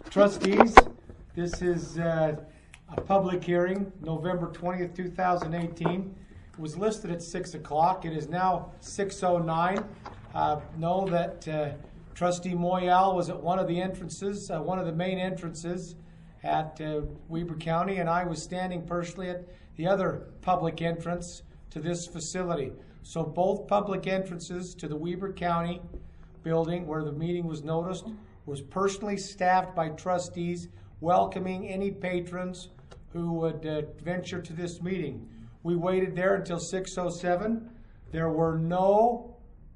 Trustees, this is a public hearing, November 20th, 2018. It was listed at 6 o'clock. It is now 6:09. Know that Trustee Moyal was at one of the entrances, one of the main entrances at Weber County, and I was standing personally at the other public entrance to this facility. So both public entrances to the Weber County building where the meeting was noticed was personally staffed by trustees welcoming any patrons who would venture to this meeting. We waited there until 6:07. There were no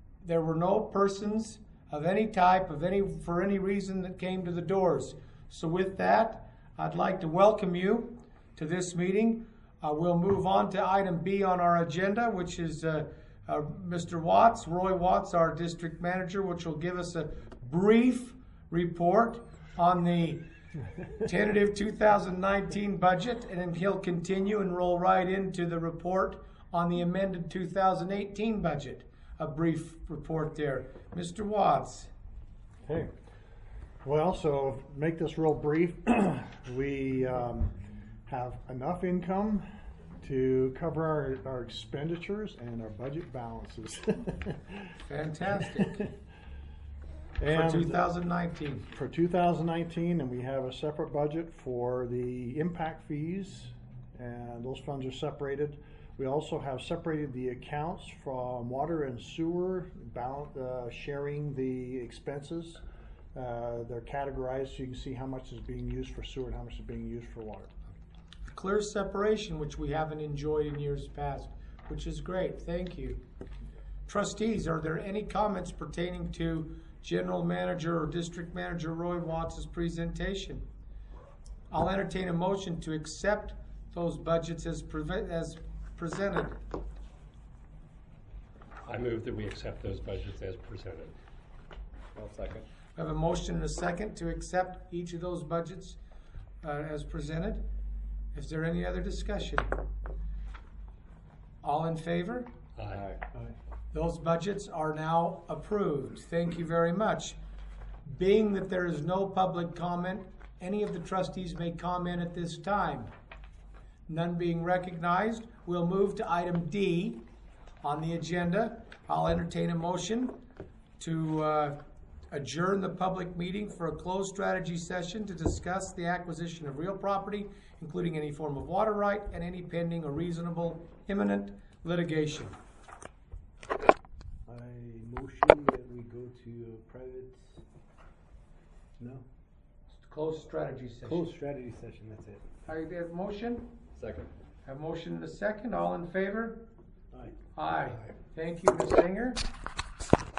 persons of any type, for any reason that came to the doors. So with that, I'd like to welcome you to this meeting. We'll move on to item B on our agenda, which is Mr. Watts, Roy Watts, our district manager, which will give us a brief report on the tentative 2019 budget, and then he'll continue and roll right into the report on the amended 2018 budget. A brief report there. Mr. Watts. Okay. Well, so make this real brief. We have enough income to cover our expenditures and our budget balances. Fantastic. And for 2019. For 2019, and we have a separate budget for the impact fees, and those funds are separated. We also have separated the accounts from water and sewer, sharing the expenses. They're categorized so you can see how much is being used for sewer and how much is being used for water. Clear separation, which we haven't enjoyed in years past, which is great. Thank you. Trustees, are there any comments pertaining to General Manager or District Manager Roy Watts' presentation? I'll entertain a motion to accept those budgets as presented. I move that we accept those budgets as presented. I'll second. I have a motion and a second to accept each of those budgets as presented. Is there any other discussion? All in favor? Aye. Those budgets are now approved. Thank you very much. Being that there is no public comment, any of the trustees may comment at this time. None being recognized, we'll move to item D on the agenda. I'll entertain a motion to adjourn the public meeting for a closed strategy session to discuss the acquisition of real property, including any form of water right and any pending or reasonable imminent litigation. I motion that we go to a private. No. Closed strategy session. Closed strategy session. That's it. I have a motion. Second. Have a motion and a second. All in favor? Aye. Aye. Thank you, Ms. Singer.